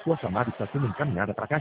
Sua chamada está sendo encaminhada para a caixa.